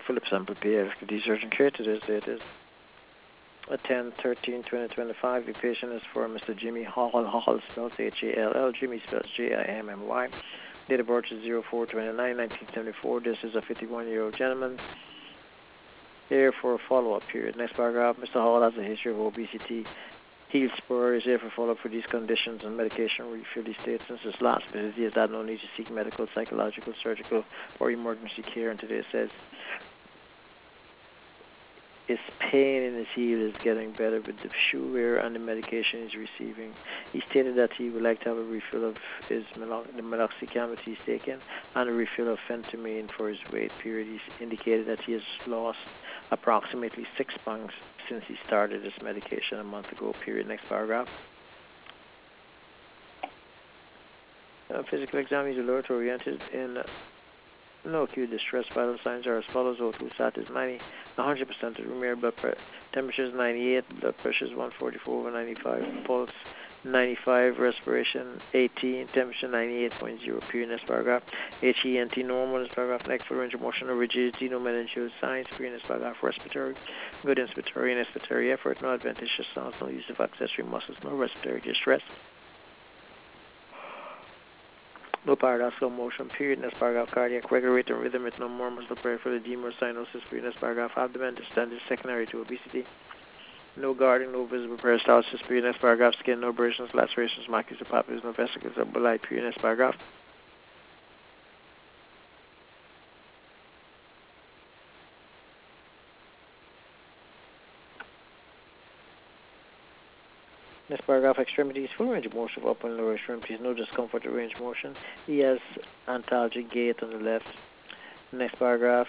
Phillips and prepare for the surgeon care. Today's date is 10/13/2025. The patient is for Mr. Jimmy Hall. Hall spells Hall. Jimmy spells Jimmy. Date of birth is 04/29/1974. This is a 51-year-old gentleman here for a follow-up period. Next paragraph. Mr. Hall has a history of obesity. Healspur is here for follow-up for these conditions and medication refill. He states since his last visit he has had no need to seek medical, psychological, surgical, or emergency care. And today it says his pain in his heel is getting better with the shoe wear and the medication he's receiving. He stated that he would like to have a refill of the meloxicam that he's taken and a refill of phentermine for his weight period. He's indicated that he has lost approximately 6 pounds since he started this medication a month ago period. Next paragraph. Physical exam is alert oriented in no acute distress. Vital signs are as follows. O2 sat is 90, 100% of room air. Blood temperature is 98, blood pressure is 144/95, pulse 95, respiration 18, temperature 98.0 period. Next paragraph. HENT normal. Next paragraph. Neck for range of motion or rigidity, no meningeal signs period. Next paragraph. Respiratory, good inspiratory and expiratory effort, no adventitious sounds, no use of accessory muscles, no respiratory distress. No paradoxical motion period. Next paragraph. Cardiac regular rate and rhythm with no murmurs, no prayer for the edema or cyanosis period. Next paragraph. Abdomen distended secondary to obesity. No guarding, no visible peristalsis period. Next paragraph. Skin, no abrasions, lacerations, macules, or papules, no vesicles or bulli period. Next paragraph. Next paragraph. Extremities, full range of motion of upper and lower extremities, no discomfort or range of motion. He has antalgic gait on the left. Next paragraph.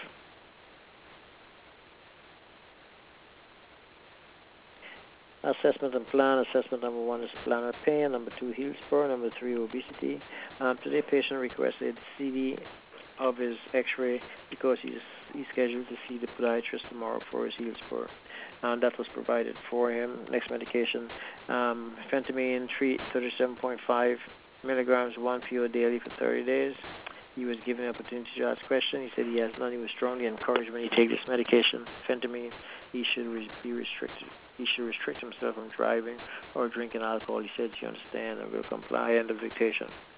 Assessment and plan. Assessment number 1 is plantar pain. Number 2, heel spur. Number 3, obesity. Today, patient requested CD of his X-ray because he's scheduled to see the podiatrist tomorrow for his heel spur. And that was provided for him. Next medication, phentermine 37.5 milligrams, 1 PO daily for 30 days. He was given the opportunity to ask questions. He said he has none. He was strongly encouraged when he takes this medication, phentermine, he should be restricted. He should restrict himself from driving or drinking alcohol. He said, you understand, and will comply. End of dictation.